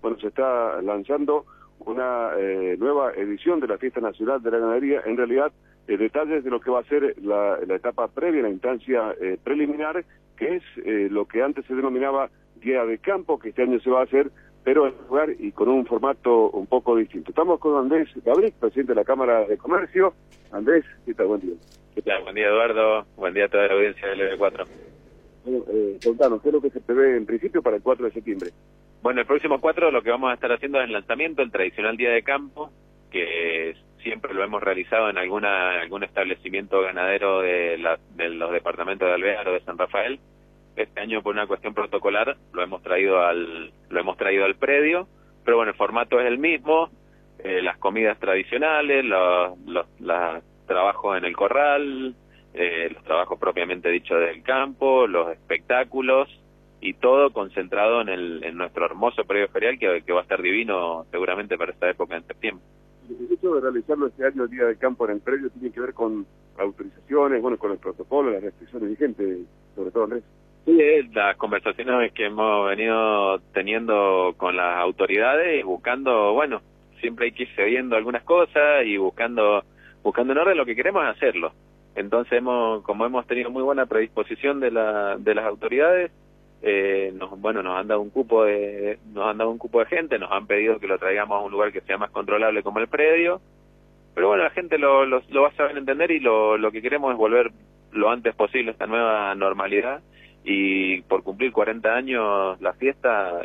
bueno, se está lanzando una nueva edición de la Fiesta Nacional de la Ganadería. En realidad, detalles de lo que va a ser la etapa previa, la instancia preliminar, que es lo que antes se denominaba Día de Campo, que este año se va a hacer, pero en lugar y con un formato un poco distinto. Estamos con Andrés Gabriel, presidente de la Cámara de Comercio. Andrés, ¿qué tal? Buen día. ¿Qué tal? Buen día, Eduardo. Buen día a toda la audiencia del EB4. Bueno, contanos, ¿qué es lo que se prevé en principio para el 4 de septiembre? Bueno, el próximo 4 lo que vamos a estar haciendo es el lanzamiento, el tradicional Día de Campo, que siempre lo hemos realizado en algún establecimiento ganadero de los departamentos de Alvear o de San Rafael. Este año, por una cuestión protocolar, lo hemos traído al predio, pero bueno, el formato es el mismo, las comidas tradicionales, los trabajos en el corral, los trabajos propiamente dicho del campo, los espectáculos y todo concentrado en nuestro hermoso predio ferial que va a estar divino seguramente para esta época en septiembre. El hecho de realizarlo este año, el Día de Campo en el predio, tiene que ver con autorizaciones, bueno, con el protocolo, las restricciones vigentes, sobre todo, Andrés. Sí, las conversaciones que hemos venido teniendo con las autoridades, buscando, bueno, siempre hay que ir cediendo algunas cosas y buscando en orden lo que queremos hacerlo. Entonces como hemos tenido muy buena predisposición de las autoridades, nos han dado un cupo de gente, nos han pedido que lo traigamos a un lugar que sea más controlable como el predio, pero bueno, la gente lo va a saber entender y lo que queremos es volver lo antes posible a esta nueva normalidad. Y por cumplir 40 años la fiesta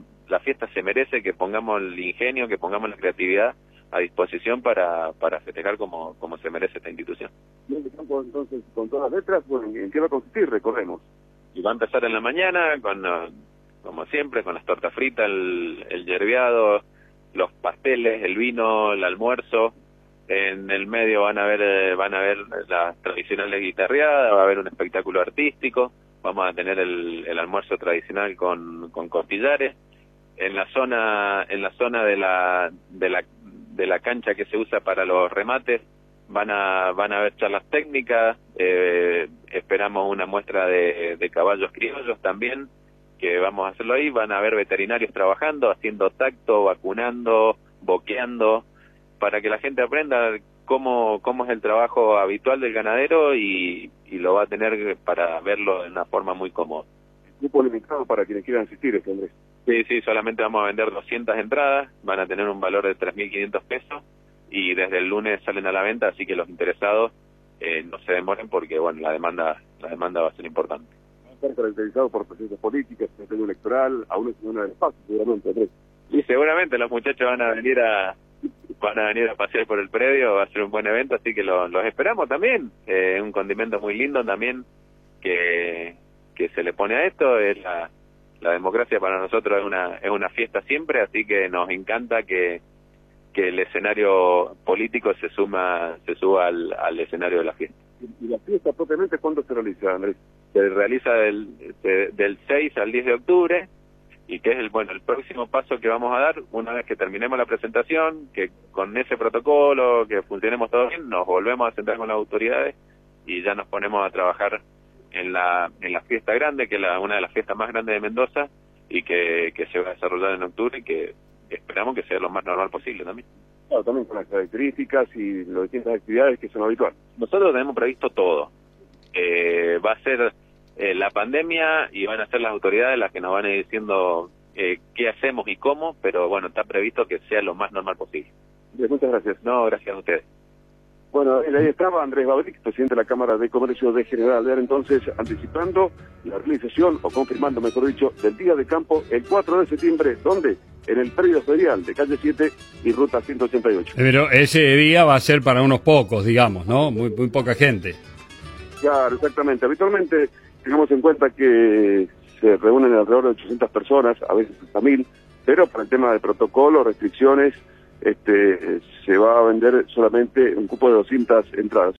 se merece que pongamos el ingenio, que pongamos la creatividad a disposición para festejar como se merece esta institución. Bien de campo, entonces, con todas las letras, bueno, ¿en qué va a consistir? Recorremos. Y va a empezar en la mañana, como siempre, con las tortas fritas, el yerbeado, los pasteles, el vino, el almuerzo. En el medio van a ver las tradicionales guitarreadas, va a haber un espectáculo artístico. Vamos a tener el almuerzo tradicional con costillares. En la zona de la cancha que se usa para los remates van a haber charlas técnicas. Esperamos una muestra de caballos criollos también, que vamos a hacerlo ahí. Van a haber veterinarios trabajando, haciendo tacto, vacunando, boqueando, para que la gente aprenda cómo es el trabajo habitual del ganadero y lo va a tener para verlo de una forma muy cómoda. Grupo limitado para quienes quieran asistir, Andrés. Sí, solamente vamos a vender 200 entradas, van a tener un valor de 3.500 pesos y desde el lunes salen a la venta, así que los interesados no se demoren porque bueno, la demanda va a ser importante. Va a estar caracterizado por procesos políticos, proceso electoral, aún es una del espacio, seguramente, Andrés. Y seguramente los muchachos van a venir a pasear por el predio, va a ser un buen evento, así que los esperamos también. Un condimento muy lindo también que se le pone a esto, es la democracia para nosotros es una fiesta siempre, así que nos encanta que el escenario político se suba al escenario de la fiesta. ¿Y la fiesta propiamente cuándo se realiza, Andrés? Se realiza del 6 al 10 de octubre, y que es el próximo paso que vamos a dar una vez que terminemos la presentación, que con ese protocolo, que funcionemos todo bien, nos volvemos a sentar con las autoridades y ya nos ponemos a trabajar en la fiesta grande, que es una de las fiestas más grandes de Mendoza y que se va a desarrollar en octubre y que esperamos que sea lo más normal posible también. Claro, también con las características y las distintas actividades que son habituales. Nosotros tenemos previsto todo. Va a ser la pandemia y van a ser las autoridades las que nos van a ir diciendo qué hacemos y cómo, pero bueno, está previsto que sea lo más normal posible. Bien, muchas gracias. No, gracias a ustedes. Bueno, ahí estaba Andrés Gabriel, presidente de la Cámara de Comercio de General Alvear, entonces anticipando la realización, o confirmando mejor dicho, del Día de Campo el 4 de septiembre, ¿dónde? En el predio ferial de calle 7 y ruta 188. Pero ese día va a ser para unos pocos, digamos, ¿no? Muy poca gente. Claro, exactamente. Habitualmente tengamos en cuenta que se reúnen alrededor de 800 personas, a veces hasta 1000, pero para el tema de protocolo, restricciones, se va a vender solamente un cupo de 200 entradas.